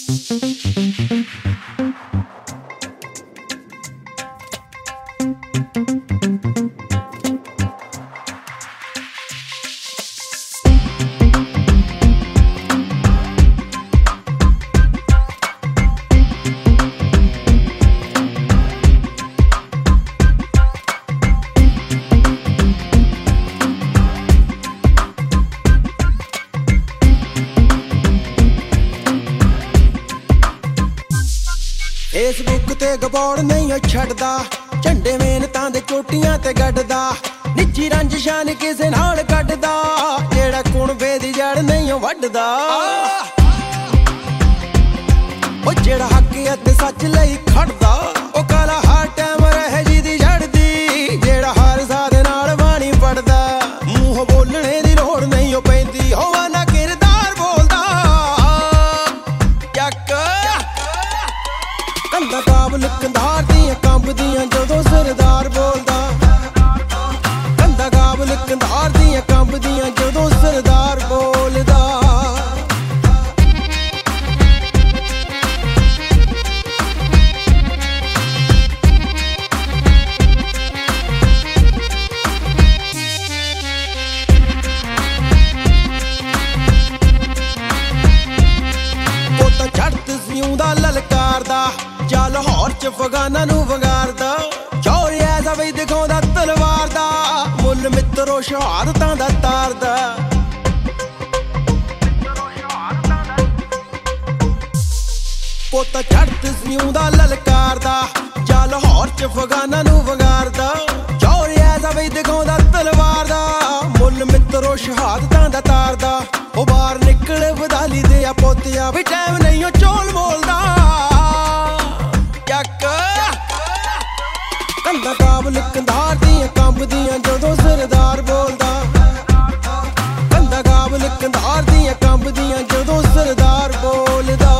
Facebook ते गबौड़ नहीं छड्डदा, झंडे मेहनतां दे चोटियां ते गड्डदा, निजी रंजिशां नी किसे नाल कड्डदा, जेड़ा कुणबे दी जड़ नहीं वड्डदा। ओ जेड़ा हक अते सच लई खड़दा, ओ काला हर टाइम रहे जी दी जड़दी, जेड़ा हर साथ नाल बाणी पढ़दा, मूंह बोलणे दी लोड़ नहीं ओ पैंदी, होवा ना किरदार बोलदा। जक कंधा काबल कंधार दियां कंबदियां जदों सरदार बोलदा, कंधा काबल कंधार दियां कंबदियां जदों सरदार बोलदा। पोता झड़त सिउंदा ललकारदा, जा लाहौर च अफगाना नू वंगारदा, चौर ऐसा बई दिखाउंदा तलवार दा, मुल मित्रो शहादतां दा तारदा। पोता झड़त सिउंदा ललकारदा, जा लाहौर च अफगाना नू वंगारदा, चौर ऐसा बई दिखाउंदा तलवार दा, मुल मित्रो शहादतां दा तारदा। ओ बाहर निकल वधाली दे आ पोतिया, भी टाइम नहीं ओ चौल बोलदा। कंधा काबल कंधार दियां कंबदियां जदों सरदार बोलदा, कंधा काबल कंधार दियां कंबदियां जदों सरदार बोलदा।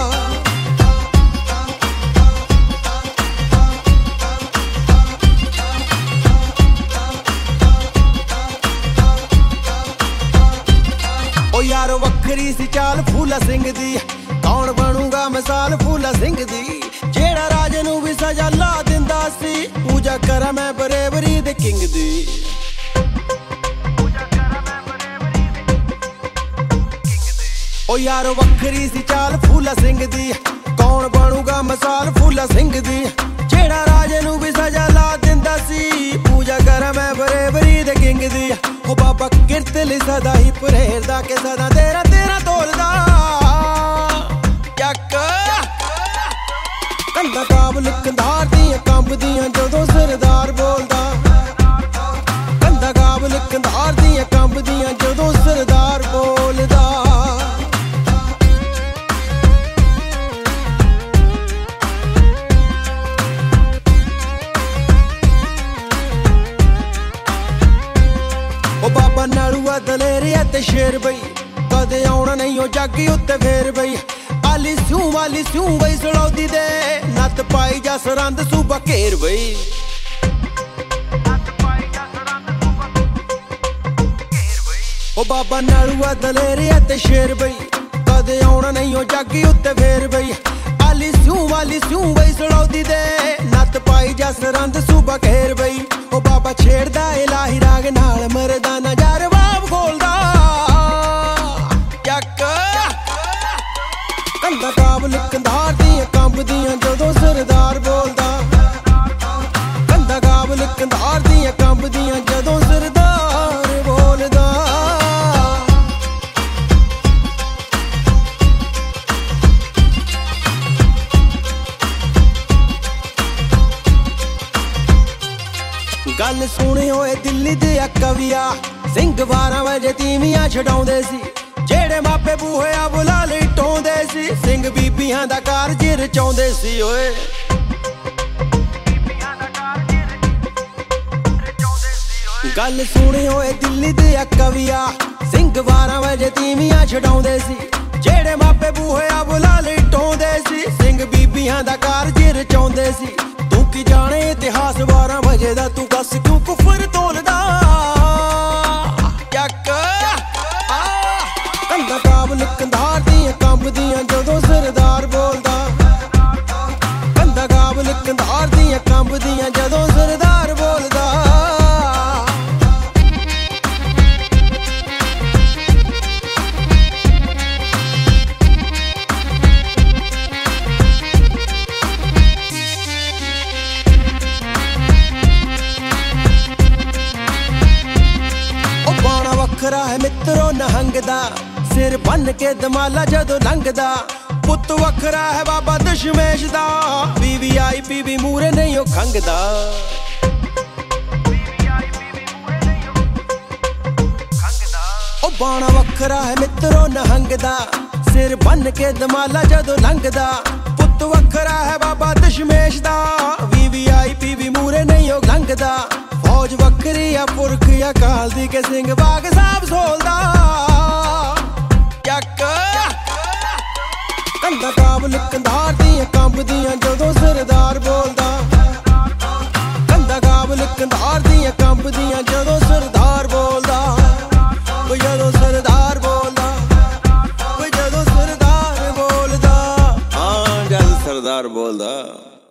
ओ यारो वखरी सी चाल फूला सिंह दी, कौन बनूगा मिसाल फूला सिंह दी, जेड़ा राजे नू भी सजा ला दिंदा सी, पूजा करा मैं बरेबरी दे किंग दी। ओ यारो वखरी सी चाल फूला सिंह दी, कौन बनूगा मिसाल फूला सिंह दी, जेड़ा राजे नू भी सजा ला दिंदा सी, पूजा करा मैं बरेबरी दे किंग दी। ओ बाबा किरत लई सदा ही परहेरदा, के सदा तेरा तेरा तोलदा। कंधा काबल कंधार दियां कंबदियां जदों सरदार बोलदा, कंधा काबल कंधार दियां कंबदियां जदों सरदार बोलदा। ओ बाबा नालूआ दलेरिया ते शेर बई, कदे आउणा नहीं ओ जग उत्ते फेर बई, आली सिऊं बई सड़ौदी दे, नत पाई जा सरंद सूबा घेर बई। ओ बाबा नालूआ दलेरिया ते शेर बई, कदे आउणा नहीं ओ जग उत्ते फेर बई, आली सिऊं बई सड़ौदी दे, नत पाई जा सरंद सूबा घेर बई। ओ बाबा छेड़दा इलाही राग नाल मरदाना जा रबाब खोलदा। कंधा काबल कंधार दियां कंबदियां जदों सरदार बोलदा, कंधा काबल कंधार दियां कंबदियां जदों सरदार बोलदा। गल सुनी होए दिल्ली दे कविया, सिंह 12 वजे तीवियां छडाउंदे सी, जेड़े मापे बूहे बुला लई टोंदे सी, सिंह बीबियां दा कारज रचाउंदे सी। ओए गल सुनी होए दिल्ली दे कविया, सिंह 12 वजे तीवियां छडाउंदे सी, जेड़े मापे बूहे बुला लई टोंदे सी, सिंह बीबियां दा कारज रचाउंदे सी। तू की जाने इतिहास 12 वजे दा, तू दस क्यों कुफर तोलदा। कंधा काबल कंधार दियां कंबदियां जदों सरदार ਮਿੱਤਰੋ ਨਹੰਗ ਦਾ ਸਿਰ ਬੰਨ ਕੇ ਦਮਾਲਾ ਜਦੋਂ ਲੰਘਦਾ ਪੁੱਤ ਵੱਖਰਾ ਹੈ ਬਾਬਾ ਦਸ਼ਮੇਸ਼ ਦਾ VVIP ਵੀ ਮੂਰੇ ਨਹੀਂ ਉਹ ਖੰਗਦਾ ਉਹ ਬਾਣਾ ਵੱਖਰਾ ਹੈ ਮਿੱਤਰੋ ਨਹੰਗ ਦਾ ਸਿਰ ਬੰਨ ਕੇ ਦਮਾਲਾ ਜਦੋਂ ਲੰਘਦਾ ਪੁੱਤ ਵੱਖਰਾ ਹੈ ਬਾਬਾ ਦਸ਼ਮੇਸ਼ ਦਾ VVIP ਵੀ ਮੂਰੇ ਨਹੀਂ ਉਹ ਲੰਘਦਾ ਫੌਜ ਵੱਖਰੀ ਆ ਪੁਰਖ ਅਕਾਲ ਦੀ ਕੇ ਸਿੰਘ ਬਾਗ ਸਾਹਿਬ ਸੋਲਦਾ ਚੱਕ ਕੰਧਾਂ ਕਾਬਲ ਕੰਧਾਰ ਦੀਆਂ ਕੰਬਦੀਆਂ ਜਦੋਂ ਸਰਦਾਰ ਬੋਲਦਾ ਕੰਧਾਂ ਕਾਬਲ ਕੰਧਾਰ ਦੀਆਂ ਕੰਬਦੀਆਂ ਜਦੋਂ ਸਰਦਾਰ ਬੋਲਦਾ ਓ ਜਦੋਂ ਸਰਦਾਰ ਬੋਲਦਾ ਓ ਜਦੋਂ ਸਰਦਾਰ ਬੋਲਦਾ ਹਾਂ ਜਦ ਸਰਦਾਰ ਬੋਲਦਾ